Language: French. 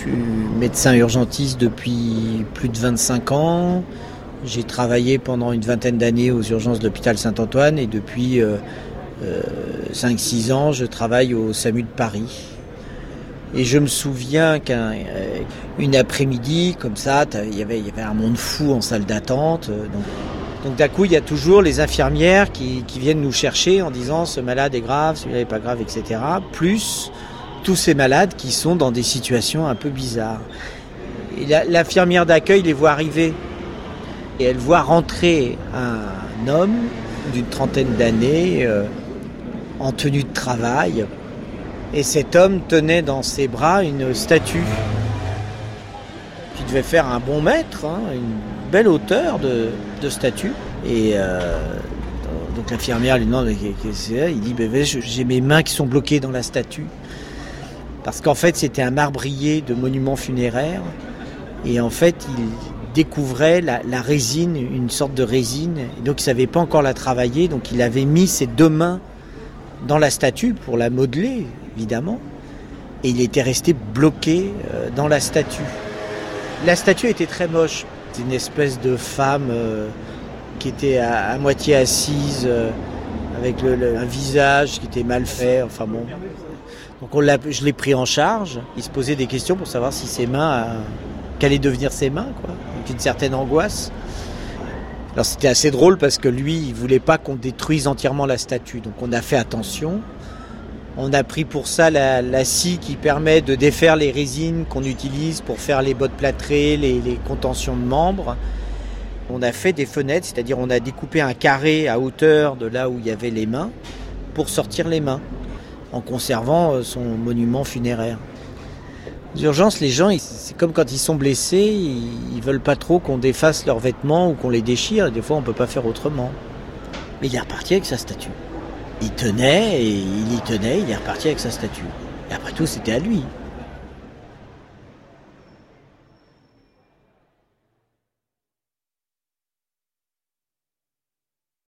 suis médecin urgentiste depuis plus de 25 ans. J'ai travaillé pendant une vingtaine d'années aux urgences de l'hôpital Saint-Antoine et depuis 5-6 ans, je travaille au SAMU de Paris. Et je me souviens qu'une après-midi, comme ça, il y avait un monde fou en salle d'attente. Donc d'un coup, il y a toujours les infirmières qui viennent nous chercher en disant « ce malade est grave, celui-là n'est pas grave, etc. » Plus tous ces malades qui sont dans des situations un peu bizarres. Et l'infirmière d'accueil les voit arriver. Et elle voit rentrer un homme d'une trentaine d'années en tenue de travail. Et cet homme tenait dans ses bras une statue qui devait faire un bon mètre, une belle hauteur de statue. Et donc l'infirmière lui demande qu'est-ce que c'est. Il dit j'ai mes mains qui sont bloquées dans la statue. Parce qu'en fait c'était un marbrier de monuments funéraires. Et en fait il découvrait la résine, une sorte de résine. Et donc il ne savait pas encore la travailler. Donc il avait mis ses 2 mains dans la statue pour la modeler, évidemment. Et il était resté bloqué dans la statue. La statue était très moche. C'était une espèce de femme qui était à moitié assise, avec un visage qui était mal fait. Enfin bon. Donc je l'ai pris en charge. Il se posait des questions pour savoir si ses mains, qu'allaient devenir ses mains, quoi. Avec une certaine angoisse. Alors c'était assez drôle parce que lui, il voulait pas qu'on détruise entièrement la statue. Donc on a fait attention. On a pris pour ça la scie qui permet de défaire les résines qu'on utilise pour faire les bottes plâtrées, les contentions de membres. On a fait des fenêtres, c'est-à-dire on a découpé un carré à hauteur de là où il y avait les mains pour sortir les mains, en conservant son monument funéraire. Aux urgences, les gens, c'est comme quand ils sont blessés, ils veulent pas trop qu'on défasse leurs vêtements ou qu'on les déchire, et des fois on peut pas faire autrement. Mais il est reparti avec sa statue. Il tenait, et il y tenait, il est reparti avec sa statue. Et après tout, c'était à lui.